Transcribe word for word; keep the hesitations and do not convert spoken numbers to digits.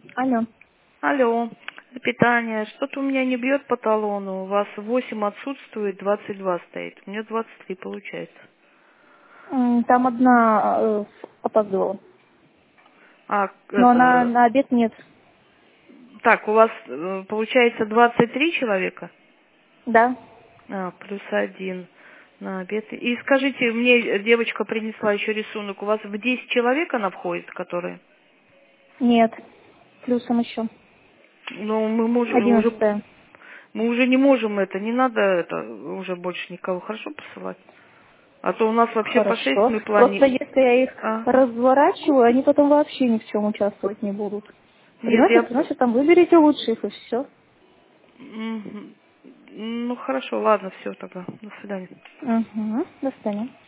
Алло. Алло, питание. Что-то у меня не бьет по талону. У вас восемь отсутствует, двадцать два стоит. У меня двадцать три получается. М, Там одна э, опоздала. А, Но она это... на обед нет. Так, у вас э, получается двадцать три человека? Да? А, плюс один на обед. И скажите, мне девочка принесла еще рисунок. У вас в десять человек она входит, которые? Нет. Плюсом еще. Ну, мы можем уже... Одиннадцатая. Мы уже не можем это, не надо это уже больше никого хорошо посылать. А то у нас вообще по шесть Хорошо. мы Просто плане... если я их Ага. разворачиваю, они потом вообще ни в чем участвовать не будут. Нет, я... Приносят, приносят, там выберите лучших и все. Мгм. Ну, хорошо, ладно, все тогда. До свидания. Угу. До свидания.